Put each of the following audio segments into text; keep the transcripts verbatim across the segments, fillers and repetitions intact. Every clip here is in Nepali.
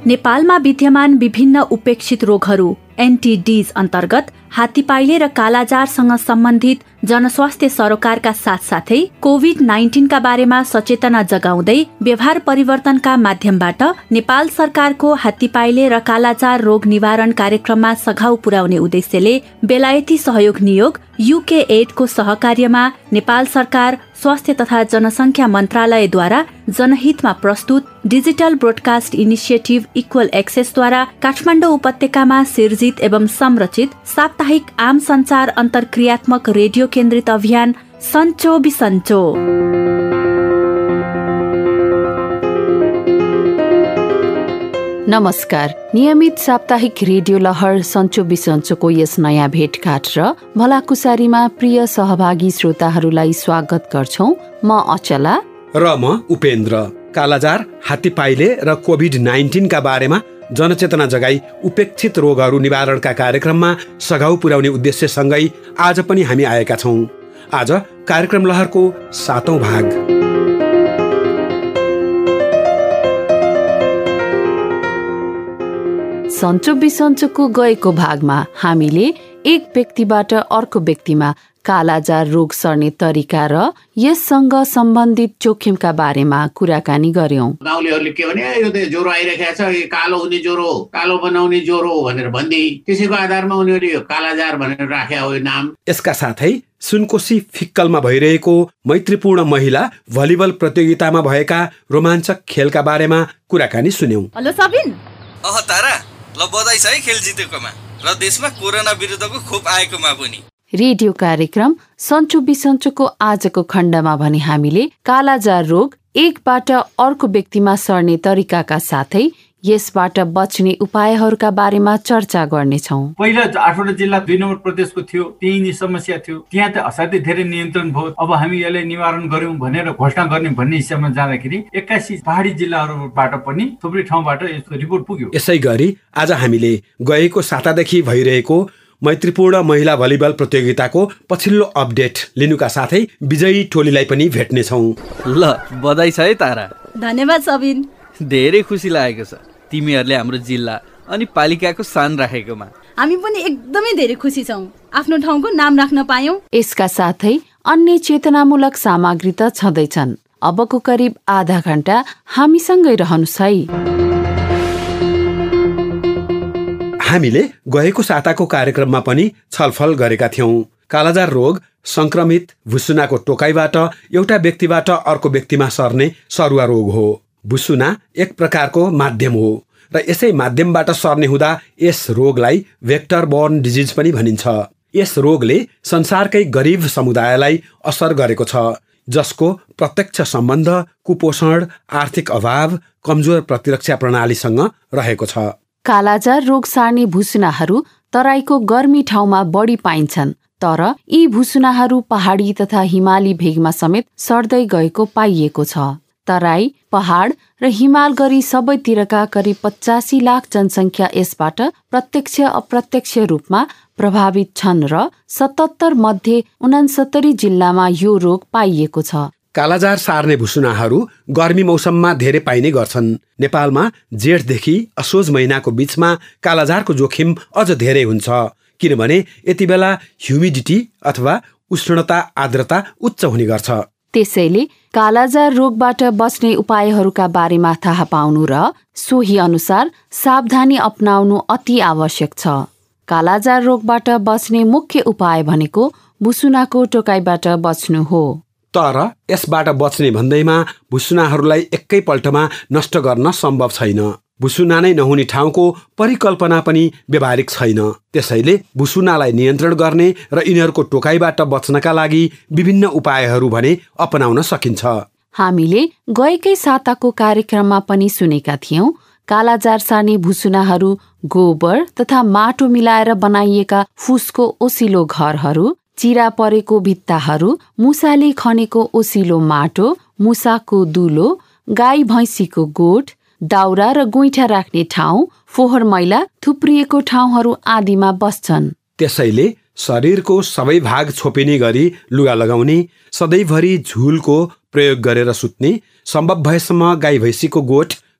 नेपालमा विद्यमान विभिन्न उपेक्षित रोगहरू एनटिडीज अन्तर्गत हात्तीपाइले र कालाजारसँग सम्बन्धित जनस्वास्थ्य सरोकारका साथसाथै कोभिड नाइन्टिनका बारेमा सचेतना जगाउँदै व्यवहार परिवर्तनका माध्यमबाट नेपाल सरकारको हात्तीपाइले र कालाजार रोग निवारण कार्यक्रममा सघाउ पुर्याउने उद्देश्यले बेलायती सहयोग नियोग युके एडको सहकार्यमा नेपाल सरकार स्वास्थ्य तथा जनसङ्ख्या मन्त्रालयद्वारा जनहितमा प्रस्तुत डिजिटल ब्रोडकास्ट इनिसिएटिभ इक्वल एक्सेसद्वारा काठमाडौँ उपत्यकामा सिर्जित एवं संरचित साप्ताहिक आम सञ्चार अन्तर्क्रियात्मक रेडियो केन्द्रित अभियान सन्चो बिसन्चो। नमस्कार। नियमित साप्ताहिक रेडियो लहर सन्चो बिसन्चोको यस नयाँ भेटघाट र भलाकुसारीमा प्रिय सहभागी श्रोताहरूलाई स्वागत गर्छौं। म अचला र म उपेन्द्र। कालाजार, हात्तीपाइले र कोभिड नाइन्टिनका बारेमा जनचेतना जगाई उपेक्षित रोगहरू निवारणका कार्यक्रममा सघाउ पुर्याउने उद्देश्यसँगै आज पनि हामी आएका छौं। आज कार्यक्रम लहरको सातौं भाग। सन्चो बिसन्चोको गएको भागमा हामीले एक व्यक्तिबाट अर्को व्यक्तिमा कालाजार रोग सर्ने तरिका र यससँग सम्बन्धित जोखिमका बारेमा कुराकानी गर्यौं। गाउँलेहरूले के भने यो त ज्वरो आइरहेको छ, यो कालो हुने ज्वरो, कालो बनाउने ज्वरो भनेर भन्दै त्यसैको आधारमा उनीहरूले यो कालाजार भनेर राखे हो नाम। यसका साथै सुनकोशी फिक्कलमा भइरहेको मैत्रीपूर्ण महिला भलिबल प्रतियोगितामा भएका रोमाञ्चक खेलका बारेमा कुराकानी सुन्यौं। हेलो सबिन। अह तारा, ल बधाई छ है खेल जितेकोमा र देशमा कोरोना विरुद्धको खोप आएकोमा पनि। रेडियो कार्यक्रम सन्चो बिसन्चोको आजको खण्डमा भने हामीले कालाजार रोग एकबाट अर्को व्यक्तिमा सर्ने तरिकाका साथै यसबाट बच्ने उपायहरूका बारेमा चर्चा गर्नेछौँ। पहिला आठवटा जिल्ला दुई नम्बर प्रदेशको थियो, त्यही नै समस्या थियो। त्यहाँ त असाध्यै धेरै नियन्त्रण भयो। अब हामी यसलाई निवारण गर्यौं भनेर घोषणा गर्ने भन्ने हिसाबमा जाँदाखेरि एक्कासी पहाडी जिल्लाहरूबाट पनि थुप्रै ठाउँबाट यसको रिपोर्ट पुग्यो। यसै गरी आज हामीले गएको सातादेखि भइरहेको मैत्रीपूर्ण महिला भलिबल प्रतियोगिताको पछिल्लो अपडेट लिनुका साथै विजयी टोलीलाई पनि भेट्नेछौँ। ल बधाई छ है तारा। धन्यवाद सबिन। धेरै खुसी लागेको छ तिमीहरूले हाम्रो जिल्ला अनि पालिकाको सान राखेकोमा। हामी पनि एकदमै धेरै खुसी छौँ आफ्नो ठाउँको नाम राख्न पायौं। यसका साथै अन्य चेतनामूलक सामग्री त छँदैछन्। अबको करिब आधा घण्टा हामीसँगै रहनुहोस् है। हामीले गएको साताको कार्यक्रममा पनि छलफल गरेका थियौं। कालाजार रोग संक्रमित भुसुनाको टोकाइबाट एउटा व्यक्तिबाट अर्को व्यक्तिमा सर्ने सरुवा रोग हो। भुसुना एक प्रकारको माध्यम हो र यसै माध्यमबाट सर्ने हुँदा यस रोगलाई भेक्टर बोर्न डिजिज पनि भनिन्छ। यस रोगले संसारकै गरिब समुदायलाई असर गरेको छ, जसको प्रत्यक्ष सम्बन्ध कुपोषण, आर्थिक अभाव, कमजोर प्रतिरक्षा प्रणालीसँग रहेको छ। कालाजार रोग सार्ने भुसुनाहरू तराईको गर्मी ठाउँमा बढी पाइन्छन्, तर यी भुसुनाहरू पहाडी तथा हिमाली भेगमा समेत सर्दै गएको पाइएको छ। तराई, पहाड र हिमाल गरी सबैतिरका करिब पचासी लाख जनसङ्ख्या यसबाट प्रत्यक्ष अप्रत्यक्ष रूपमा प्रभावित छन् र सतहत्तर मध्ये उनासत्तरी जिल्लामा यो रोग पाइएको छ। कालाजार सार्ने भुसुनाहरू गर्मी मौसममा धेरै पाइने गर्छन्। नेपालमा जेठदेखि असोज महिनाको बीचमा कालाजारको जोखिम अझ धेरै हुन्छ, किनभने यति बेला ह्युमिडिटी अथवा उष्णता आर्द्रता उच्च हुने गर्छ। त्यसैले कालाजार रोगबाट बच्ने उपायहरूका बारेमा थाहा पाउनु र सोही अनुसार सावधानी अपनाउनु अति आवश्यक छ। कालाजार रोगबाट बच्ने मुख्य उपाय भनेको भुसुनाको टोकाइबाट बच्नु हो। तर यसबाट बच्ने भन्दैमा भुसुनाहरूलाई एकैपल्टमा नष्ट गर्न सम्भव छैन। भुसुना नै नहुने ठाउँको परिकल्पना पनि व्यावहारिक छैन। त्यसैले भुसुनालाई नियन्त्रण गर्ने र यिनीहरूको टोकाइबाट बच्नका लागि विभिन्न उपायहरू भने अपनाउन सकिन्छ। हामीले गएकै साताको कार्यक्रममा पनि सुनेका थियौं, कालाजार सार्ने भुसुनाहरू गोबर तथा माटो मिलाएर बनाइएका फुसको ओसिलो घरहरू, चिरा परेको भित्ताहरू, मुसाले खनेको ओसिलो माटो, मुसाको दुलो, गाई भैँसीको गोठ, दाउरा र गुइठा राख्ने ठाउँ, फोहोर मैला थुप्रिएको ठाउँहरू आदिमा बस्छन्। त्यसैले शरीरको सबै भाग छोपिने गरी लुगा लगाउने, सधैँभरि झुलको प्रयोग गरेर सुत्ने, सम्भव भएसम्म गाई भैँसीको गोठ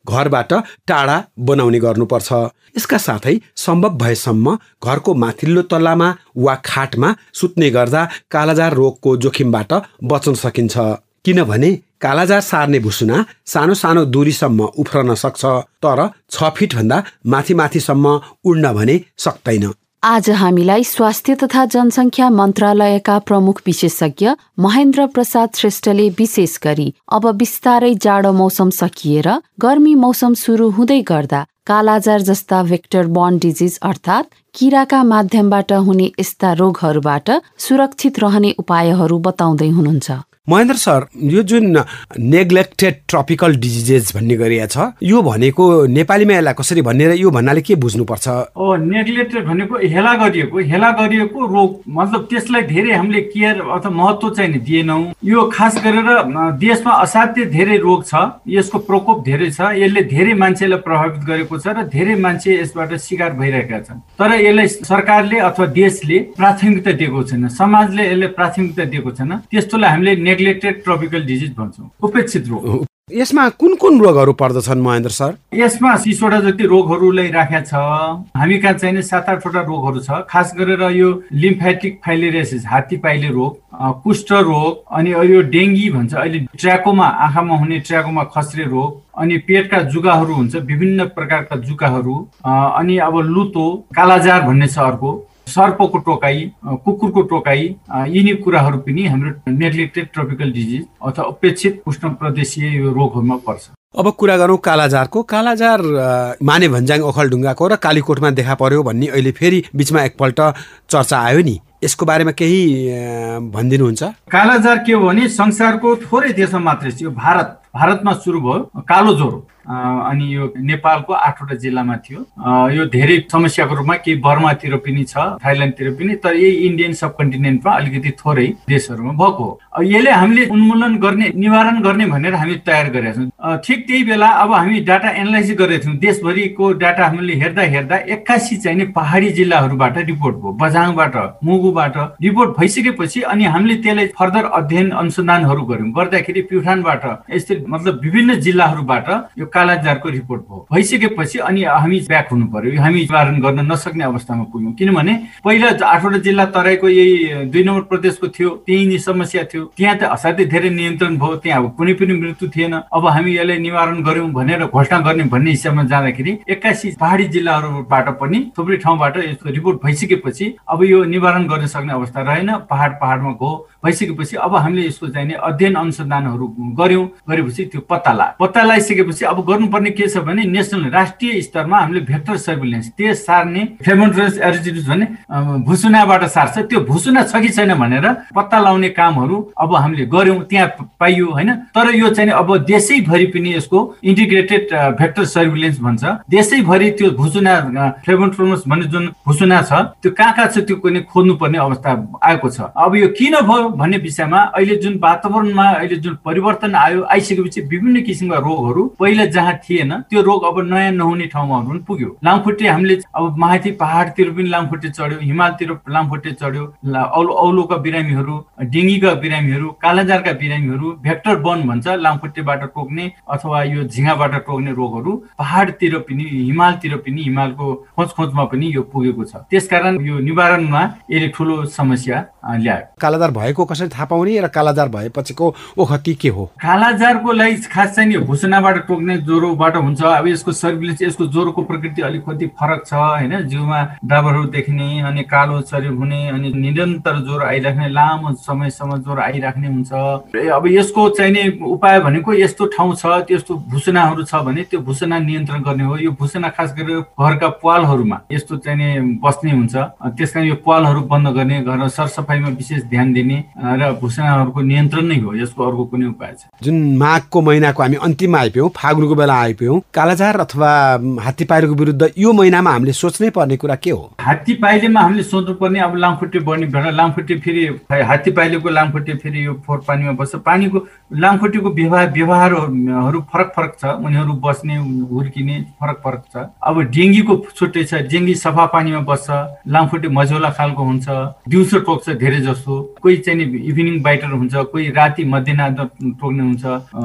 घरबाट टाढा बनाउने गर्नुपर्छ। यसका साथै सम्भव भएसम्म घरको माथिल्लो तल्लामा वा खाटमा सुत्ने गर्दा कालाजार रोगको जोखिमबाट बच्न सकिन्छ। किनभने कालाजार सार्ने भुसुना सानो सानो दूरीसम्म उफ्रन सक्छ, तर छ फिटभन्दा माथि माथिसम्म उड्न भने सक्दैन। आज हामीलाई स्वास्थ्य तथा जनसङ्ख्या मन्त्रालयका प्रमुख विशेषज्ञ महेन्द्र प्रसाद श्रेष्ठले विशेष गरी अब बिस्तारै जाडो मौसम सकिएर गर्मी मौसम सुरु हुँदै गर्दा कालाजार जस्ता भेक्टर बर्न डिजिज अर्थात् किराका माध्यमबाट हुने यस्ता रोगहरूबाट सुरक्षित रहने उपायहरू बताउँदै हुनुहुन्छ। महेन्द्र सर, यो जुन नेग्लेक्टेड ट्रपिकल डिजिजेस भन्ने गरिएको छ, यो भनेको नेपालीमा यसलाई कसरी भन्ने र यो भन्नाले के बुझ्नुपर्छ? ओ नेग्लेक्टेड भनेको हेला गरिएको हेला गरिएको रोग, मतलब त्यसलाई धेरै हामीले केयर अथवा महत्त्व चाहिँ नि दिएनौँ। यो खास गरेर देशमा असाध्य धेरै रोग छ, यसको प्रकोप धेरै छ, यसले धेरै मान्छेलाई प्रभावित गरेको छ र धेरै मान्छे यसबाट शिकार भइरहेका छन्। तर यसलाई सरकारले अथवा देशले प्राथमिकता दिएको छैन, समाजले यसले प्राथमिकता दिएको छैन। त्यस्तोलाई हामीले नेग्लेक्टेड ट्रपिकल डिजिज भन्छौँ, उपेक्षित रोग। यसमा कुन कुन रोगहरू पर्दछन् महेन्द्र सर? यसमा तीसवटा जति रोगहरूलाई राखेका छ। हामी कहाँ चाहिँ सात आठवटा रोगहरू छ। खास गरेर यो लिम्फेटिक फाइलेरियासिस, हात्ती पाइले रोग, कुष्ठ रोग, अनि यो डेङ्गी भन्छ अहिले ट्र्याकोमा, आँखामा हुने ट्र्याकोमा खस्रे रोग, अनि पेटका जुगाहरू हुन्छ, विभिन्न प्रकारका जुगाहरू, अनि अब लुतो, कालाजार भन्ने छ अर्को, सर्पको टोकाई, कुकुरको टोकाई, यिनी कुराहरू पनि हाम्रो नेग्लेक्टेड ट्रपिकल डिजिज अथवा उपेक्षित उष्ण प्रदेशीय यो रोगहरूमा पर्छ। अब कुरा गरौँ कालाजारको। कालाजार माने भन्ज्याङ ओखलढुङ्गाको र कालीकोटमा देखा पर्यो भन्ने अहिले फेरि बिचमा एकपल्ट चर्चा आयो नि, यसको बारेमा केही भनिदिनुहुन्छ? कालाजार के हो भने संसारको थोरै देशमा मात्रै छ। यो भारत भारतमा सुरु भयो कालो ज्वरो, अनि यो नेपालको आठवटा जिल्लामा थियो। यो धेरै समस्याको रूपमा केही बर्मातिर पनि छ, थाइल्यान्डतिर पनि, तर यही इन्डियन सब कन्टिनेन्टमा अलिकति थोरै देशहरूमा भएको हो। यसले हामीले उन्मूलन गर्ने, निवारण गर्ने भनेर हामी तयार गरेका छौँ। ठिक त्यही बेला अब हामी डाटा एनालाइसिस गरेका थियौँ। देशभरिको डाटा हामीले हेर्दा हेर्दा एक्कासी चाहिँ नि पहाडी जिल्लाहरूबाट रिपोर्ट भयो, बझाङबाट, मुगुबाट रिपोर्ट भइसकेपछि अनि हामीले त्यसलाई फर्दर अध्ययन अनुसन्धानहरू गऱ्यौँ। गर्दाखेरि प्युठानबाट, यस्तै मतलब विभिन्न जिल्लाहरूबाट यो कालाजारको रिपोर्ट भयो। भइसकेपछि अनि हामी ब्याक हुनु पर्यो, हामी निवारण गर्न नसक्ने अवस्थामा पुग्यौँ। किनभने पहिला आठवटा जिल्ला तराईको यही दुई नम्बर प्रदेशको थियो, त्यही नै समस्या थियो। त्यहाँ त असाध्यै धेरै नियन्त्रण भयो, त्यहाँ अब कुनै पनि मृत्यु थिएन। अब हामी यसलाई निवारण गऱ्यौँ भनेर घोषणा गर्ने भन्ने हिसाबमा जाँदाखेरि एक्कासी पहाडी जिल्लाहरूबाट पनि थुप्रै ठाउँबाट यसको रिपोर्ट भइसकेपछि अब यो निवारण गर्न सक्ने अवस्था रहेन। पहाड पहाडमा गयो, भइसकेपछि अब हामीले यसको चाहिँ अध्ययन अनुसन्धानहरू गऱ्यौँ। गरेपछि त्यो पत्ता लाग्यो। पत्ता लगाइसकेपछि अब गर्नुपर्ने के छ भने नेसनल, राष्ट्रिय स्तरमा हामीले भेक्टर सर्भिलेन्स, त्यस सार्ने फ्लेमोन्ट्रस एरिजिडिस भन्ने भुसुनाबाट सार्छ, त्यो भुसुना छ कि छैन भनेर पत्ता लगाउने कामहरू अब हामीले गऱ्यौँ। त्यहाँ पाइयो होइन। तर यो चाहिँ अब देशैभरि पनि यसको इन्टिग्रेटेड भेक्टर सर्भिलेन्स भन्छ। देशैभरि त्यो भुसुना फ्लेमोन्ट्रस भन्ने जुन भुसुना छ त्यो कहाँ कहाँ छ त्यो पनि खोज्नुपर्ने अवस्था आएको छ। अब यो किन भयो भन्ने विषयमा अहिले जुन वातावरणमा अहिले जुन परिवर्तन आयो, आइसकेपछि विभिन्न किसिमका रोगहरू पहिला जहाँ थिएन त्यो रोग अब नयाँ नहुने ठाउँमा पनि पुग्यो। लामखुट्टे हामीले अब माथि पहाडतिर पनि लामखुट्टे चढ्यो, हिमालतिर लामखुट्टे चढ्यो, औलो औलोका बिरामीहरू, डेङ्गीका बिरामीहरू, कालाजारका बिरामीहरू, भेक्टर बर्न भन्छ लामखुट्टेबाट टोक्ने अथवा यो झिँगाबाट टोक्ने रोगहरू पहाडतिर पनि, हिमालतिर पनि, हिमालको खोज खोजमा पनि यो पुगेको छ। त्यसकारण यो निवारणमा यसले ठुलो समस्या ल्यायो। कालाजार भएको कसरी थाहा पाउने र कालाजार भएपछिको ओखती के हो? कालाजारको लागि खास चाहिँ नि भुसुनाबाट टोक्ने ज्वरोबाट हुन्छ। अब यसको सर्भिलेन्स, यसको ज्वरोको प्रकृति अलिकति फरक छ होइन। जिउमा डाबरहरू देखिने, अनि कालो शरीर हुने, अनि निरन्तर ज्वरो आइराख्ने, लामो समयसम्म ज्वरो आइराख्ने हुन्छ। अब यसको चाहिँ नि उपाय भनेको यस्तो ठाउँ छ, त्यस्तो भुसुनाहरू छ भने त्यो भुसुना नियन्त्रण गर्ने हो। यो भुसुना खास गरेर घरका प्वालहरूमा यस्तो चाहिँ नि बस्ने हुन्छ। त्यसकारण यो प्वालहरू बन्द गर्ने, घर सरसफाइमा विशेष ध्यान दिने र भुसुनाहरूको नियन्त्रण नै हो, यसको अर्को कुनै उपाय छ। जुन माघको महिनाको हामी अन्तिममा आइपुग्यौँ, फागुनको बेला आइपुग्यौँ, कालाजार अथवा हात्ती पाइलेको विरुद्ध यो महिनामा हामीले सोच्नै पर्ने कुरा के हो? हात्ती पाइलेमा हामीले सोच्नुपर्ने अब लामखुट्टे बढ्ने भेडा, लामखुट्टे फेरि हात्ती पाइलेको लामखुट्टे फेरि यो फोहोर पानीमा बस्छ। पानीको लामखुट्टेको व्यवहार व्यवहारहरू फरक फरक छ, उनीहरू बस्ने हुर्किने फरक फरक छ। अब डेङ्गीको छुट्टै छ, डेङ्गी सफा पानीमा बस्छ, लामखुट्टे मझौला खालको हुन्छ, दिउँसो टोक्छ धेरै जसो, कोही चाहिँ इभिनिङ बाइटर हुन्छ, कोही राति मध्यरात टोक्ने हुन्छ।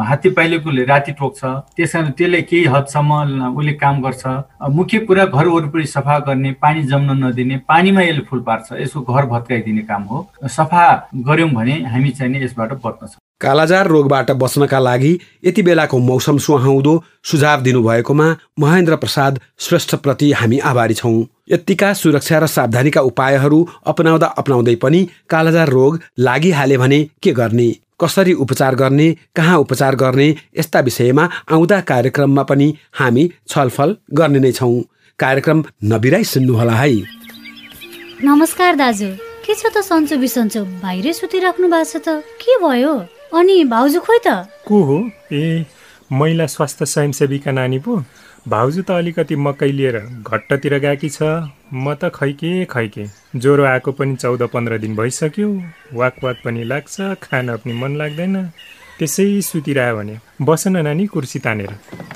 हात्ती पाइलेकोले राति टोक्छ, त्यस कारण त्यसले केही हदसम्म उसले काम गर्छ। मुख्य कुरा घर वरिपरि सफा गर्ने, पानी जम्न नदिने, पानीमा यसले फुल पार्छ, यसको घर भत्काइदिने काम हो। सफा गर्यौं भने हामी चाहिँ नि यसबाट बच्न सक्छौँ। कालाजार रोगबाट बच्नका लागि यति बेलाको मौसम सुहाउँदो सुझाव दिनुभएकोमा महेन्द्र प्रसाद श्रेष्ठप्रति हामी आभारी छौँ। यत्तिका सुरक्षा र सावधानीका उपायहरू अपनाउँदा अपनाउँदै पनि कालाजार रोग लागिहाले भने के गर्ने, कसरी उपचार गर्ने, कहाँ उपचार गर्ने, यस्ता विषयमा आउँदा कार्यक्रममा पनि हामी छलफल गर्ने नै छौँ। कार्यक्रम नबिराई सुन्नुहोला है। नमस्कार दाजु, के छ त सन्चो बिसन्चो बाहिरै सुतिराख्नु भएको छ त, के भयो? अनि भाउजू खोइ त? को हो? ए महिला स्वास्थ्य स्वयंसेवीका नानी पो। भाउजू त अलिकति मकै लिएर घट्टतिर गएकी छ। म त खैके खैके ज्वरो आएको पनि चौध पन्ध्र दिन भइसक्यो। वाक वाक पनि लाग्छ, खान पनि मन लाग्दैन, त्यसै सुतिरह्यो भने। बस न नानी कुर्सी तानेर।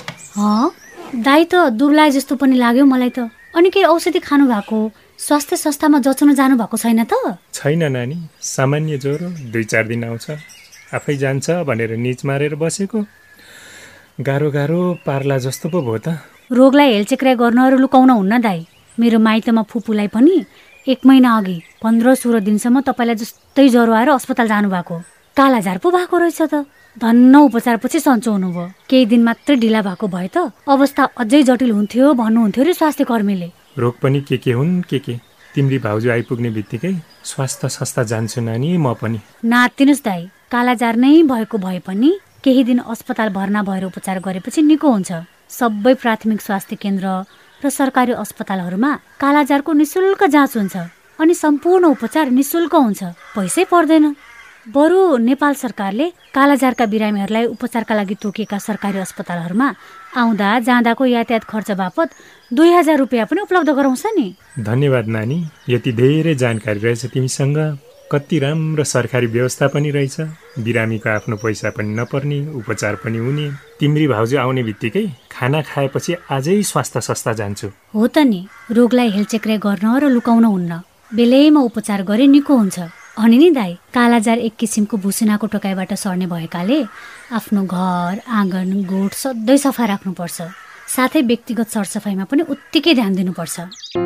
दाइ त दुब्लाए जस्तो पनि लाग्यो मलाई त। अनि के औषधि खानु भएको? स्वास्थ्य संस्थामा जचाउन जानु भएको छैन त? छैन नानी, सामान्य ज्वरो दुई चार दिन आउँछ, आफै जान्छ भनेर निच मारेर बसेको। गाह्रो गाह्रो पार्ला जस्तो पो भयो त। रोगलाई हेलचेक्राइ गर्नहरू लुकाउन हुन्न दाइ। मेरो माइतमा फुपूलाई पनि एक महिना अघि पन्ध्र सोह्र दिनसम्म तपाईँलाई जस्तै ज्वरो आएर अस्पताल जानुभएको। कालाजार पो भएको रहेछ त। धन्न उपचारपछि सन्चो हुनुभयो। केही दिन मात्रै ढिला भएको भए त अवस्था अझै जटिल हुन्थ्यो भन्नुहुन्थ्यो रे स्वास्थ्य कर्मीले। रोग पनि के के हुन् के के। तिम्री भाउजू आइपुग्ने बित्तिकै स्वास्थ्य संस्था जान्छु नानी म पनि। नातिनुस् दाइ, कालाजार नै भएको भए पनि केही दिन अस्पताल भर्ना भएर उपचार गरेपछि निको हुन्छ। सबै प्राथमिक स्वास्थ्य केन्द्र र सरकारी अस्पतालहरूमा कालाजारको निशुल्क जाँच हुन्छ अनि सम्पूर्ण उपचार निशुल्क हुन्छ, पैसै पर्दैन। बरु नेपाल सरकारले कालाजारका बिरामीहरूलाई उपचारका लागि तोकिएका सरकारी अस्पतालहरूमा आउँदा जाँदाको यातायात खर्च बापत दुई हजार रुपियाँ पनि उपलब्ध गराउँछ नि। धन्यवाद नानी, यति धेरै जानकारी रहेछ तिमीसँग। कति राम्रो सरकारी व्यवस्था पनि रहेछ। बिरामीको आफ्नो पैसा पनि नपर्ने, उपचार पनि हुने। तिम्री भाउजू आउने बित्तिकै खाना खाएपछि आजै स्वास्थ्य संस्था जान्छु। हो त नि, रोगलाई हेलचेक्राइ गर्न र लुकाउन हुन्न, बेलैमा उपचार गरे निको हुन्छ। अनि नि दाइ, कालाजार एक किसिमको भुसुनाको टोकाइबाट सर्ने भएकाले आफ्नो घर आँगन गोठ सधैँ सफा राख्नुपर्छ। साथै व्यक्तिगत सरसफाइमा पनि उत्तिकै ध्यान दिनुपर्छ।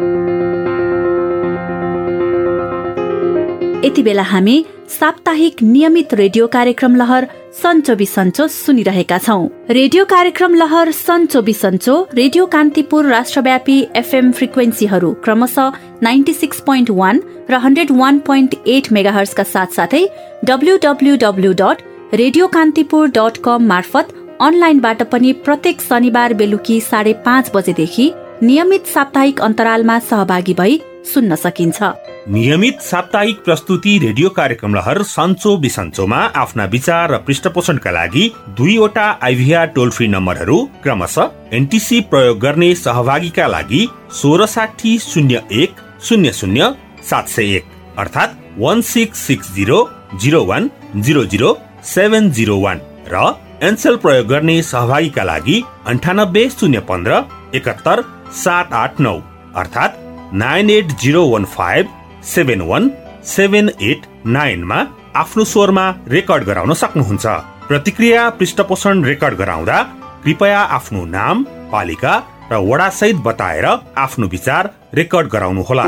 यति बेला हामी साप्ताहिक नियमित रेडियो कार्यक्रम लहर सन्चो बिसन्चो सुनिरहेका छौं। रेडियो कार्यक्रम लहर सन्चो बिसन्चो रेडियो कान्तिपुर राष्ट्रव्यापी एफएम फ्रिक्वेन्सीहरू क्रमशः नाइन्टी सिक्स पोइन्ट वान र हन्ड्रेड वान पोइन्ट एट मेगाहर्जका साथसाथै W W W dot radio Kantipur dot com मार्फत अनलाइनबाट पनि प्रत्येक शनिबार बेलुकी साढे पाँच बजेदेखि नियमित साप्ताहिक अन्तरालमा सहभागी भई सुन्न सकिन्छ। नियमित साप्ताहिक प्रस्तुति रेडियो कार्यक्रम लहर सन्चो बिसन्चोमा आफ्ना विचार र पृष्ठपोषणका लागि दुईवटा आइभीआर टोल फ्री नम्बरहरू क्रमशः एनटिसी प्रयोग गर्ने सहभागीका लागि सोह्र साठी शून्य एक शून्य शून्य सात सय एक अर्थात् one six six zero zero one zero zero seven zero one र एनसेल प्रयोग गर्ने सहभागीका लागि अन्ठानब्बे शून्य पन्ध्र एकहत्तर सात आठ नौ अर्थात् nine eight zero one five seven one seven eight नाइनमा आफ्नो स्वरमा रेकर्ड गराउन सक्नुहुन्छ। प्रतिक्रिया पृष्ठपोषण रेकर्ड गराउँदा कृपया आफ्नो नाम, पालिका र वडा सहित बताएर आफ्नो विचार रेकर्ड गराउनुहोला।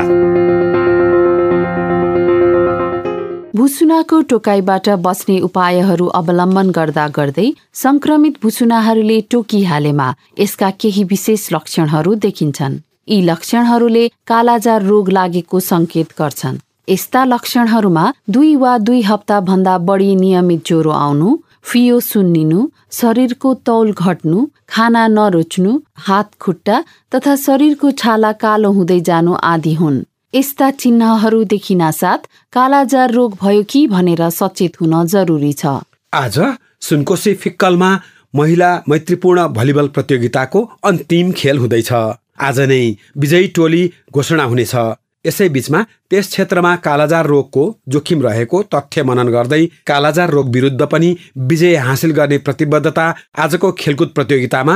भुसुनाको टोकाइबाट बच्ने उपायहरू अवलम्बन गर्दा गर्दै संक्रमित भुसुनाहरूले टोकिहालेमा यसका केही विशेष लक्षणहरू देखिन्छन्। यी लक्षणहरूले कालाजार रोग लागेको संकेत गर्छन्। यस्ता लक्षणहरूमा दुई वा दुई हप्ता भन्दा बढी नियमित ज्वरो आउनु, फियो सुन्निनु, शरीरको तौल घट्नु, खाना नरुच्नु, हात खुट्टा तथा शरीरको छाला कालो हुँदै जानु आदि हुन्। यस्ता चिन्हहरू देखिनासाथ कालाजार रोग भयो कि भनेर सचेत हुन जरुरी छ। आज सुनकोशी फिक्कलमा महिला मैत्रीपूर्ण भलिबल प्रतियोगिताको अन्तिम खेल हुँदैछ। आज नै विजयी टोली घोषणा हुनेछ। यसै बीचमा त्यस क्षेत्रमा कालाजार रोगको जोखिम रहेको तथ्य मनन गर्दै कालाजार रोग विरुद्ध पनि विजय हासिल गर्ने प्रतिबद्धता आजको खेलकुद प्रतियोगितामा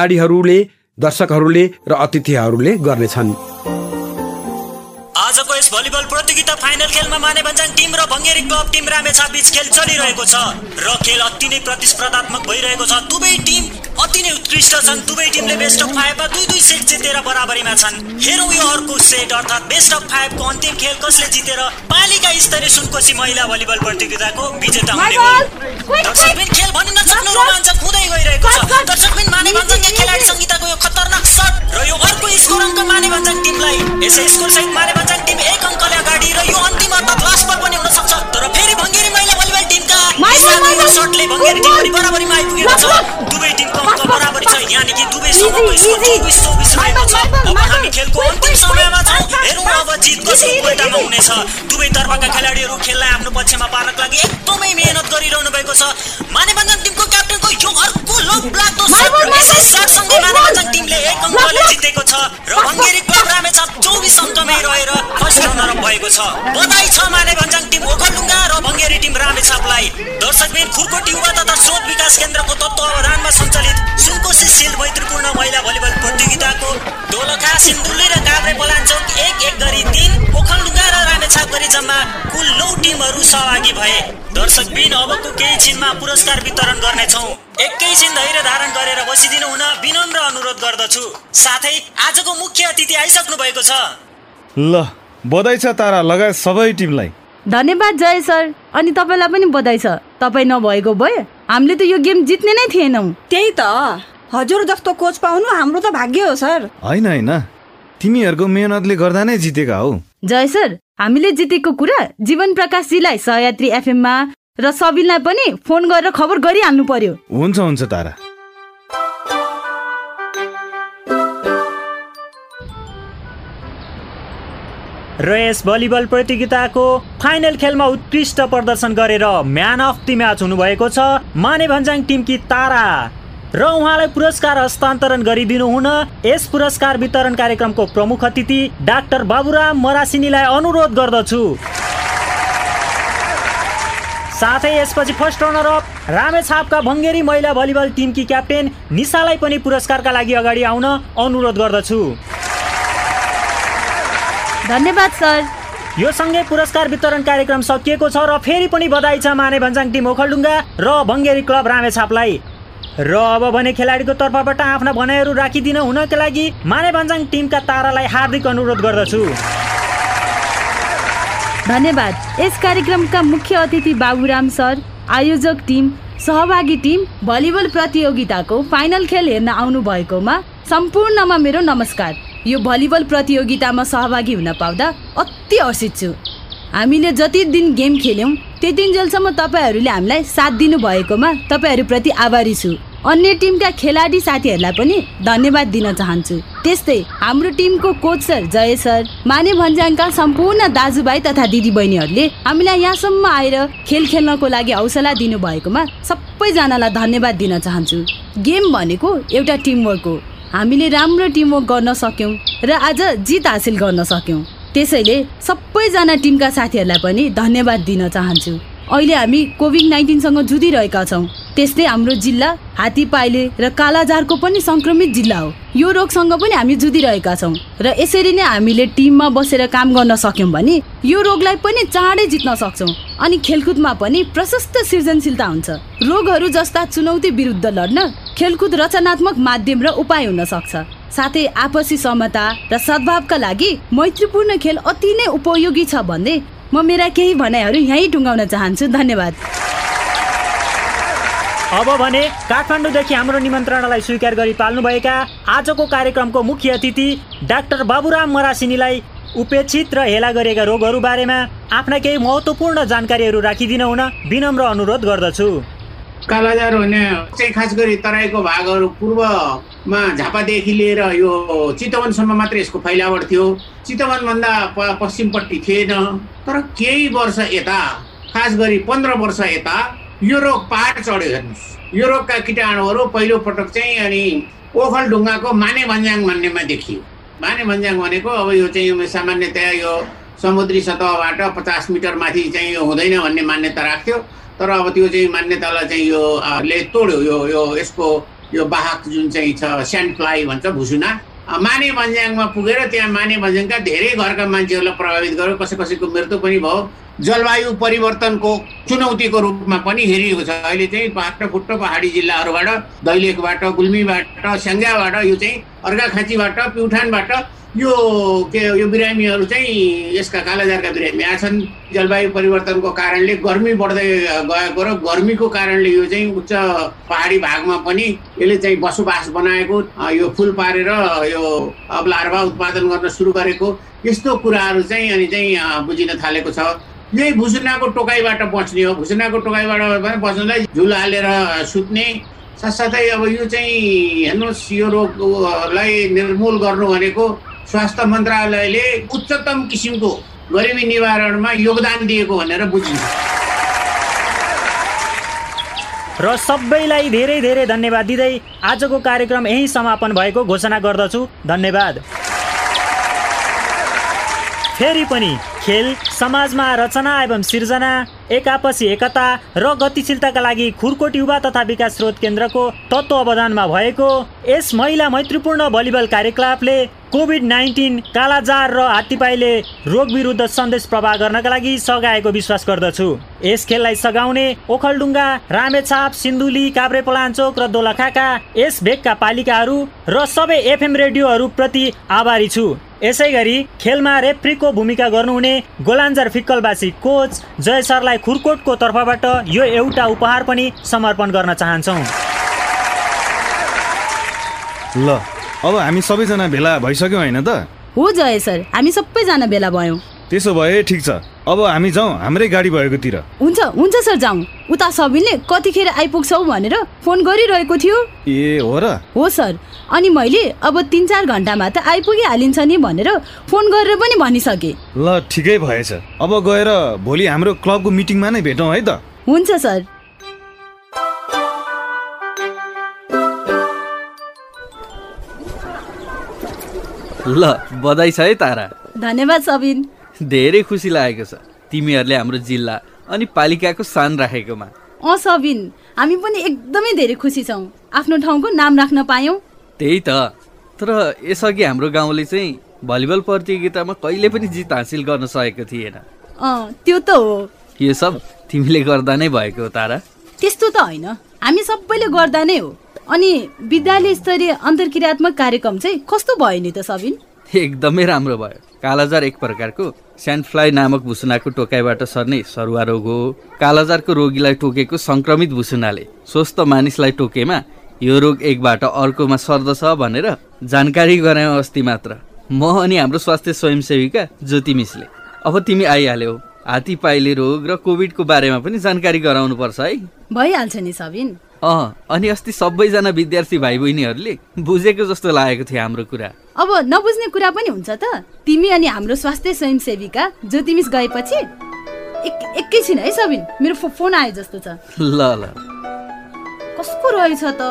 खेलाडीहरूले, दर्शकहरूले र अतिथिहरूले गर्नेछन्। आजको यस भलिबल प्रतियोगिता फाइनल खेलमा मानेभन्ज्याङ टिम र भङ्गेरी क्लब टिम रामेछाप बीच खेल चलिरहेको छ र खेल अति नै प्रतिस्पर्धात्मक भइरहेको छ। दुवै टिम अति नै उत्कृष्ट छन्। दुवै टिमले बेस्ट अफ फाइभमा दुई दुई सेट जितेर बराबरीमा छन्। हेरौँ यो अर्को सेट अर्थात् बेस्ट अफ फाइभको अन्तिम खेल कसले जितेर पालिका स्तरीय सुनकोशी महिला भलिबल प्रतियोगिताको विजेता हुने हो। दर्शकबिन खेल भनिन सक्नु रोमाञ्चक हुँदै गइरहेको छ। दर्शकबिन मानेभन्ज्याङका खेलाडी संगीताको यो खतरनाक शट र यो अर्को स्कोर अङ्क मानेभन्ज्याङ टिमलाई यसै स्कोर सहित मानेभन्ज्याङ टिम एक अङ्कले अगाडि र यो अन्तिम अर्थात् लास्ट बल पनि हुन सक्छ। तर फेरि भङ्गेरी महिला भलिबल टिमका यो शटले भङ्गेरी टिम पनि बराबरीमा आइपुगेको छ। दुवै टिमको अङ्क बराबरी छ, यानि कि दुवै समूहको स्कोर चौबिस चौबिस रहेको छ। अब हामी खेलको अन्तिम समयमा छौँ। हेरौँ अब जित कसको कोटामा हुनेछ। दुवै तर्फका खेलाडीहरू खेललाई आफ्नो पक्षमा पार्नका लागि एकदमै मेहनत गरिरहनु भएको छ। मानेभन्ज्याङ टिमको क्याप्टेनको यो अर्को लक ब्लाक्दो शट र यसै शटसँगै मानेभन्ज्याङ टिमले एक अङ्कले जितेको छ र भङ्गेरी क्लब रामेछाप चौबिस अङ्कमै रहेर फर्स्ट रनर अप भएको छ। बधाई छ मानेभन्ज्याङ टिम ओखलढुङ्गा र भङ्गेरी टिम रामेछापलाई। दर्शकबिन खुरकोटी युवा तथा स्रोत विकास केन्द्रको तत्त्वावधानमा सञ्चालित सुनकोशी सिल मैत्रीपूर्ण महिला भलिबल प्रतियोगिताको दोलखा सिन्धुली र काभ्रे पलाञ्चोक एक एक गरी तीन, ओखलढुङ्गा र रामेछाप गरी जम्मा कुल नौ टिमहरू सहभागी भए। दर्शकबिन अबको केही छिनमा पुरस्कार वितरण गर्नेछौँ। एकैछिन धैर्य धारण गरेर बसिदिनु हुन विनम्र अनुरोध गर्दछु। साथै आजको मुख्य अतिथि आइसक्नु भएको छ। ल बधाई छ तारा लगायत सबै टिमलाई। धन्यवाद जय सर। अनि तपाईँलाई पनि बधाई छ। तपाईँ नभएको भए हामीले त यो गेम जित्ने नै थिएनौँ। त्यही त, हजुर जस्तो कोच पाउनु हाम्रो त भाग्य हो सर। होइन होइन, तिमीहरूको मेहनतले गर्दा नै जितेका हौ। जय सर, हामीले जितेको कुरा जीवन प्रकाशजीलाई सहयात्री एफएममा र सबिनलाई पनि फोन गरेर खबर गरिहाल्नु पर्यो। हुन्छ हुन्छ तारा। र यस भलिबल प्रतियोगिताको फाइनल खेलमा उत्कृष्ट प्रदर्शन गरेर म्यान अफ द म्याच हुनुभएको छ मानेभन्ज्याङ टिमकी तारा र उहाँलाई पुरस्कार हस्तान्तरण गरिदिनु हुन यस पुरस्कार वितरण कार्यक्रमको प्रमुख अतिथि डाक्टर बाबुराम मरासिनीलाई अनुरोध गर्दछु। साथै यसपछि फर्स्ट रनर अप रामेछापका भङ्गेरी महिला भलिबल टिमकी क्याप्टेन निशालाई पनि पुरस्कारका लागि अगाडि आउन अनुरोध गर्दछु। धन्यवाद सर। यो सँगै पुरस्कार वितरण कार्यक्रम सकिएको छ र फेरि पनि बधाई छ मानेभन्ज्याङ टिम ओखलढुङ्गा र भङ्गेरी क्लब रामेछापलाई। र अब भने खेलाडीको तर्फबाट आफ्ना भनाइहरू राखिदिन हुनका लागि मानेभन्ज्याङ टिमका तारालाई हार्दिक अनुरोध गर्दछु। धन्यवाद। यस कार्यक्रमका मुख्य अतिथि बाबुराम सर, आयोजक टिम, सहभागी टिम, भलिबल प्रतियोगिताको फाइनल खेल हेर्न आउनु भएकोमा सम्पूर्णमा मेरो नमस्कार। यो भलिबल प्रतियोगितामा सहभागी हुन पाउँदा अति हर्षित छु। हामीले जति दिन गेम खेल्यौँ त्यति जेलसम्म तपाईँहरूले हामीलाई साथ दिनु भएकोमा तपाईँहरूप्रति आभारी छु। अन्य टिमका खेलाडी साथीहरूलाई पनि धन्यवाद दिन चाहन्छु। त्यस्तै हाम्रो टिमको कोच सर जय सर, मानेभन्ज्याङका सम्पूर्ण दाजुभाइ तथा दिदीबहिनीहरूले हामीलाई यहाँसम्म आएर खेल खेल्नको लागि हौसला दिनुभएकोमा सबैजनालाई धन्यवाद दिन चाहन्छु। गेम भनेको एउटा टिमवर्क हो। हामीले राम्रो टिमवर्क गर्न सक्यौँ र आज जित हासिल गर्न सक्यौँ। त्यसैले सबैजना टिमका साथीहरूलाई पनि धन्यवाद दिन चाहन्छु। अहिले हामी कोभिड नाइन्टिनसँग जुधिरहेका छौँ। त्यस्तै हाम्रो जिल्ला हात्तीपाइले र कालाजारको पनि सङ्क्रमित जिल्ला हो। यो रोगसँग पनि हामी जुधिरहेका छौँ र यसरी नै हामीले टिममा बसेर काम गर्न सक्यौँ भने यो रोगलाई पनि चाँडै जित्न सक्छौँ। अनि खेलकुदमा पनि प्रशस्त सृजनशीलता हुन्छ। रोगहरू जस्ता चुनौती विरुद्ध लड्न खेलकुद रचनात्मक माध्यम र उपाय हुन सक्छ। साथै आपसी समता र सद्भावका लागि मैत्रीपूर्ण खेल अति नै उपयोगी छ भन्दै म मेरा केही भनाइहरू यहीँ टुङ्गाउन चाहन्छु। धन्यवाद। अब भने काठमाडौँदेखि हाम्रो निमन्त्रणालाई स्वीकार गरी पाल्नुभएका आजको कार्यक्रमको मुख्य अतिथि डाक्टर बाबुराम मरासिनीलाई उपेक्षित र हेला गरिएका रोगहरू बारेमा आफ्ना केही महत्त्वपूर्ण जानकारीहरू राखिदिन हुन विनम्र अनुरोध गर्दछु। कालाजार हुने चाहिँ खास गरी तराईको भागहरू पूर्वमा झापादेखि लिएर यो चितवनसम्म मात्र यसको फैलावट थियो। चितवनभन्दा पश्चिमपट्टि थिएन। तर केही वर्ष यता, खास गरी पन्ध्र वर्ष यता यो रोग पहाड चढ्यो। हेर्नुहोस्, यो रोगका किटाणुहरू पहिलो पटक चाहिँ अनि ओखलढुङ्गाको मानेभन्ज्याङ भन्नेमा देखियो। मानेभन्ज्याङ भनेको अब यो चाहिँ सामान्यतया यो समुद्री सतहबाट पचास मिटर माथि चाहिँ यो हुँदैन भन्ने मान्यता राख्थ्यो। तर अब त्यो चाहिँ मान्यतालाई चाहिँ यो ले तोड्यो। यो यो यसको यो वाहक जुन चाहिँ छ स्यान्ड फ्लाई भन्छ, भुसुना, माने भन्ज्याङमा पुगेर त्यहाँ माने भन्ज्याङका धेरै घरका मान्छेहरूलाई प्रभावित गर्यो, कसै कसैको मृत्यु पनि भयो। जलवायु परिवर्तनको चुनौतीको रूपमा पनि हेरिएको छ। अहिले चाहिँ बाटोफुट्ट पहाडी जिल्लाहरूबाट, दैलेखबाट, गुल्मीबाट, स्याङ्जाबाट, यो चाहिँ अर्घाखाँचीबाट, प्युठानबाट यो के यो बिरामीहरू चाहिँ यसका कालाजारका बिरामी आछन्। जलवायु परिवर्तनको कारणले गर्मी बढ्दै गएको र गर्मीको कारणले यो चाहिँ उच्च पहाडी भागमा पनि यसले चाहिँ बसोबास बनाएको, यो फुल पारेर यो अब लार्भा उत्पादन गर्न सुरु गरेको, यस्तो कुराहरू चाहिँ अनि चाहिँ बुझिन थालेको छ। यही भुसुनाको टोकाइबाट बच्ने हो। भुसुनाको टोकाइबाट बच्नलाई झुल हालेर सुत्ने, साथसाथै अब यो चाहिँ हेर्नुहोस्, यो रोगलाई निर्मूल गर्नु भनेको स्वास्थ्य मन्त्रालयले उच्चतम किसिमको गरिबी निवारणमा योगदान दिएको भनेर बुझिन्छ। र सबैलाई धेरै धेरै धन्यवाद दिँदै आजको कार्यक्रम यही समापन भएको घोषणा गर्दछु। धन्यवाद। फेरि पनि खेल समाजमा रचना एवं सिर्जना, एक आपसी एकता र गतिशीलताका लागि खुरकोट युवा तथा विकास स्रोत केन्द्रको तत्त्वावधानमा भएको यस महिला मैत्रीपूर्ण भलिबल कार्यकलापले कोभिड नाइन्टिन, कालाजार र हात्तीपाइले रोग विरुद्ध सन्देश प्रवाह गर्नका लागि सघाएको विश्वास गर्दछु। यस खेललाई सघाउने ओखलडुङ्गा, रामेछाप, सिन्धुली, काभ्रेपलाञ्चोक र दोलखाका यस भेगका पालिकाहरू र सबै एफएम रेडियोहरू प्रति आभारी छु। यसै गरी खेलमा रेफ्रीको भूमिका गर्नुहुने गोलान्जर फिक्कलवासी कोच जय सरलाई खुरकोटको तर्फबाट यो एउटा उपहार पनि समर्पण गर्न चाहन्छौँ। ल अब हामी सबैजना भेला भइसक्यौँ होइन त? हो जय सर, हामी सबैजना भेला भयौँ। त्यसो भए ठिक छ, अब हामी जाउँ हाम्रै गाडी भएकोतिर। हुन्छ हुन्छ सर, जाउँ। उता सबिनले कतिखेर आइपुग्छौ भनेर फोन गरिरहेको थियो। ए हो र? हो सर, अनि मैले अब तिन चार घन्टामा त आइपुगिहालिन्छ नि भनेर फोन गरेर पनि भनिसके। ल ठिकै भएछ, अब गएर भोलि हाम्रो क्लबको मिटिङमा नै भेटौँ है त? हुन्छ सर। ल बधाई छ है तारा। धन्यवाद सबिन। धेरै खुसी लागेको छ तिमीहरूले हाम्रो जिल्ला अनि पालिकाको सान राखेकोमा। अँ सबिन, हामी पनि एकदमै धेरै खुसी छौँ आफ्नो ठाउँको नाम राख्न पायौँ। त्यही त, तर यसअघि हाम्रो गाउँले चाहिँ भलिबल प्रतियोगितामा कहिले पनि जित हासिल गर्न सकेको थिएन। अँ त्यो त हो। यो सब तिमीले गर्दा नै भएको हो तारा। त्यस्तो त होइन, हामी सबैले गर्दा नै हो। अनि विद्यालय स्तरीय अन्तर्क्रियात्मक कार्यक्रम चाहिँ कस्तो भयो नि त सबिन? एकदमै राम्रो भयो। कालाजार एक प्रकारको स्यान्ड फ्लाई नामक भुसुनाको टोकाइबाट सर्ने सरुवा रोग हो। कालाजारको रोगीलाई टोकेको संक्रमित भुसुनाले स्वस्थ मानिसलाई टोकेमा यो रोग एकबाट अर्कोमा सर्दछ भनेर जानकारी गरायौँ अस्ति मात्र, म अनि हाम्रो स्वास्थ्य स्वयंसेविका ज्योति मिसले। अब तिमी आइहाल्यौ, हात्तीपाइले रोग र कोभिडको बारेमा पनि जानकारी गराउनु पर्छ है। भइहाल्छ नि सबिन। अँ, अनि अस्ति सबैजना विद्यार्थी भाइ बहिनीहरूले बुझेको जस्तो लागेको थियो हाम्रो कुरा। अब नबुझ्ने कुरा पनि हुन्छ त? तिमी अनि हाम्रो स्वास्थ्य स्वयंसेविका ज्योति मिस गएपछि एक एकैछिन है सबिन, मेरो फो, फोन आयो जस्तो छ। ल ल कसको रहेछ त?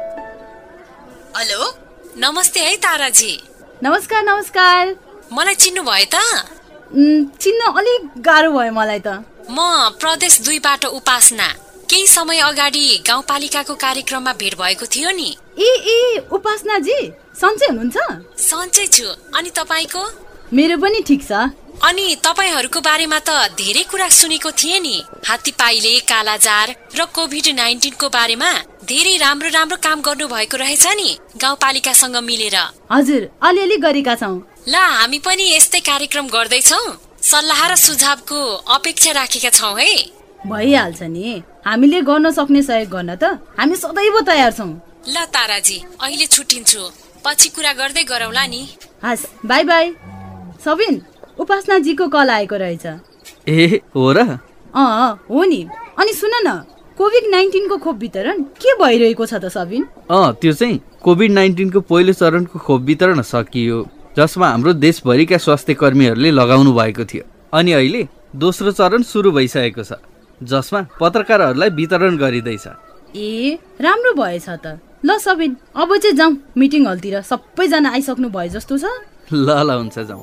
हेलो, नमस्ते है ताराजी। नमस्कार नमस्कार। मलाई चिन्नु भयो त? चिन्न अलिक गाह्रो भयो मलाई त। म प्रदेश दुईबाट उपासना। केही समय अगाडि गाउँपालिकाको कार्यक्रममा भेट भएको थियो नि। ए ए उपासना जी, सन्चै हुनुहुन्छ? सन्चै छु। अनि तपाईको? मेरो पनि ठिक छ। अनि तपाईहरूको बारेमा त धेरै कुरा सुनेको थिए नि। हात्तीपाइले, कालाजार र कोभिड नाइन्टिन को बारेमा धेरै राम्रो राम्रो काम गर्नु भएको रहेछ नि गाउँपालिकासँग मिलेर। हजुर, अलिअलि गरेका छौँ। ल हामी पनि यस्तै कार्यक्रम गर्दैछौँ। सल्लाह र सुझावको अपेक्षा राखेका छौँ है। भइहाल्छ नि, हामीले गर्न सक्ने सहयोग गर्न त हामी सदैव तयार छौँ। ल ताराजी, अहिले छुट्टिन्छु, पछि कुरा गर्दै गरौँला नि। हस्, बाई बाई। सबिन, उपासना जीको कल आएको रहेछ। ए हो र? अँ हो नि। अनि सुन न, कोभिड नाइन्टिन को खोप वितरण के भइरहेको छ त सबिन? अँ, त्यो चाहिँ कोभिड नाइन्टिन को पहिलो चरणको खोप वितरण सकियो, जसमा हाम्रो देशभरिका स्वास्थ्य कर्मीहरूले लगाउनु भएको थियो। अनि अहिले दोस्रो चरण सुरु भइसकेको छ, जसमा पत्रकारहरूलाई वितरण गरिँदैछ। ए राम्रो भएछ त। ल सबिन, अब चाहिँ जाउँ मिटिङ हलतिर, सबैजना आइसक्नु भयो जस्तो छ। ल ल हुन्छ, जाउँ।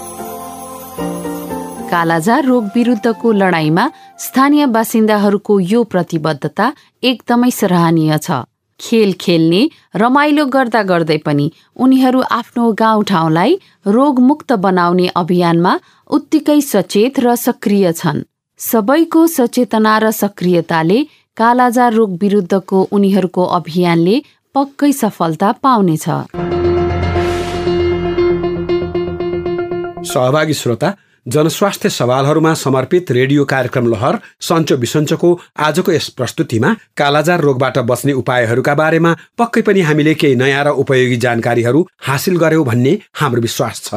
कालाजार रोग विरुद्धको लडाईँमा स्थानीय बासिन्दाहरूको यो प्रतिबद्धता एकदमै सराहनीय छ। खेल खेल्ने रमाइलो गर्दा गर्दै पनि उनीहरू आफ्नो गाउँठाउँलाई रोगमुक्त बनाउने अभियानमा उत्तिकै सचेत र सक्रिय छन्। सबैको सचेतना र सक्रियताले कालाजार रोग विरुद्धको उनीहरूको अभियानले पक्कै सफलता पाउनेछ। सहभागी श्रोता, जनस्वास्थ्य सवालहरूमा समर्पित रेडियो कार्यक्रम लहर सन्चो बिसन्चोको आजको यस प्रस्तुतिमा कालाजार रोगबाट बच्ने उपायहरूका बारेमा पक्कै पनि हामीले केही नयाँ र उपयोगी जानकारीहरू हासिल गर्यौं भन्ने हाम्रो विश्वास छ।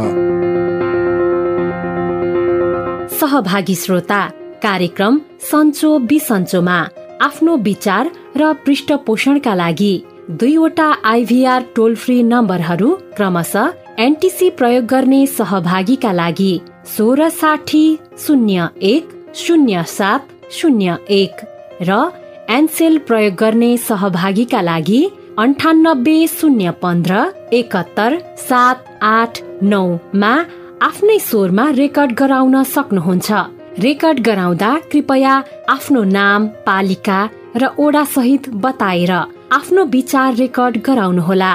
सहभागी श्रोता, कार्यक्रम सन्चो बिसन्चोमा आफ्नो विचार र पृष्ठपोषणका लागि दुईवटा आइभीआर टोल फ्री नम्बरहरू क्रमशः एनटिसी प्रयोग गर्ने सहभागीका लागि सोह्र साठी शून्य एक शून्य सात शून्य एक र एनसेल प्रयोग गर्ने सहभागीका लागि अन्ठानब्बे शून्य पन्ध्र एकहत्तर सात आठ नौमा आफ्नै स्वरमा रेकर्ड गराउन सक्नुहुन्छ। रेकर्ड गराउँदा कृपया आफ्नो नाम, पालिका र ओडा सहित बताएर आफ्नो विचार रेकर्ड गराउनुहोला।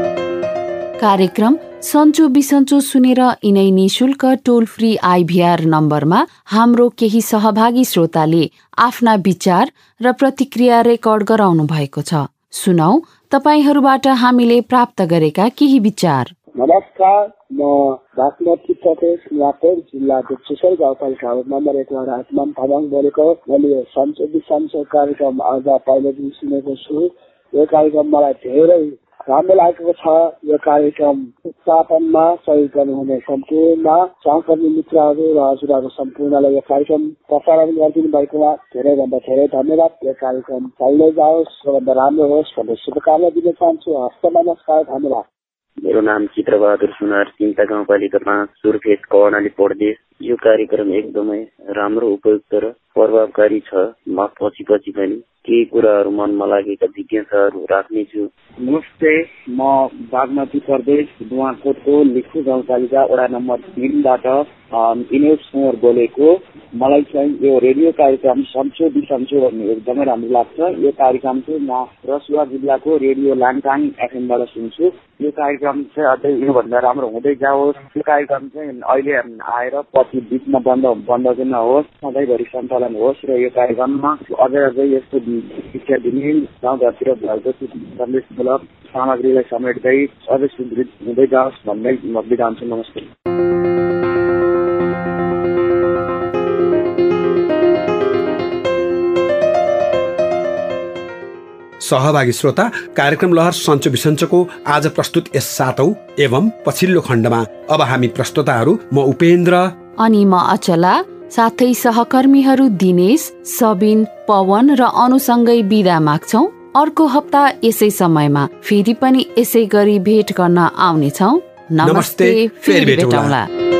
कार्यक्रम सन्चो बिसन्चो सुनेर यिनै निशुल्क टोल फ्री आइभीआर नम्बरमा हाम्रो केही सहभागी श्रोताले आफ्ना विचार र प्रतिक्रिया रेकर्ड गराउनु भएको छ। सुनौ तपाईहरूबाट हामीले प्राप्त गरेका केही विचार। नमस्कार, म बागमती प्रदेश नुवाकोट जिल्लाको चिसोल गाउँपालिका नम्बर एकबाट आसमान तामाङ बोलेको। मैले सन्चो बिसन्चो कार्यक्रम आज पहिलेदेखि सुनेको छु। यो कार्यक्रम मलाई धेरै राम्रो लागेको छ। यो कार्यक्रम उत्थापनमा सहयोग गर्नुहुने सम्पूर्ण सहकर्मी मित्रहरू र हजुरहरू सम्पूर्णलाई यो कार्यक्रम प्रसारण गरिदिनु भएकोमा धेरैभन्दा धेरै धन्यवाद। यो कार्यक्रम चल्दै जाओस्, सबभन्दा राम्रो होस् भन्ने शुभकामना दिन चाहन्छु। हस्त नमस्कार, धन्यवाद। मेरो नाम चित्रबहादुर सुनार, चिन्ता गाउँपालिका पाँच, सुर्खेत, कर्णाली प्रदेश। यो कार्यक्रम एकदमै राम्रो, उपयुक्त र प्रभावकारी छ। म पछि पछि पनि केही कुराहरू मनमा लागेका जिज्ञासाहरू राख्नेछु। नमस्ते, म बागमती प्रदेश नुवाकोटको लिखु गाउँपालिका वडा नम्बर तीनबाट इनेश कुँवर बोलेको। मलाई चाहिँ यो रेडियो कार्यक्रम सन्चो बिसन्चो भन्ने एकदमै राम्रो लाग्छ। यो कार्यक्रम चाहिँ म रसुवा जिल्लाको रेडियो लाङटाङ एफएमबाट सुन्छु। यो कार्यक्रम चाहिँ अझै योभन्दा राम्रो हुँदै जाओस्। यो कार्यक्रम चाहिँ अहिले आएर पछि बिचमा बन्द बन्द चाहिँ नहोस्, सधैँभरि सञ्चालन होस् र यो कार्यक्रममा अझै अझै यस्तो शिक्षा दिने गाउँघरतिर भएको सन्देशमूलक सामग्रीलाई समेट्दै अझै सुदृढ हुँदै जाओस् भन्दै म बिदा हुन्छु। नमस्ते। सहभागी श्रोता, कार्यक्रम लहर सन्चो बिसन्चोको आज प्रस्तुत यस सातौं एवं पछिल्लो खण्डमा अब हामी प्रस्तुताहरू म उपेन्द्र अनि म अचला साथै सहकर्मीहरू दिनेश, सबिन, पवन र अनुसँगै बिदा माग्छौं। अर्को हप्ता यसै समयमा फेरि पनि यसै गरी भेट गर्न आउनेछौं। नमस्ते, फेरि भेटौँला।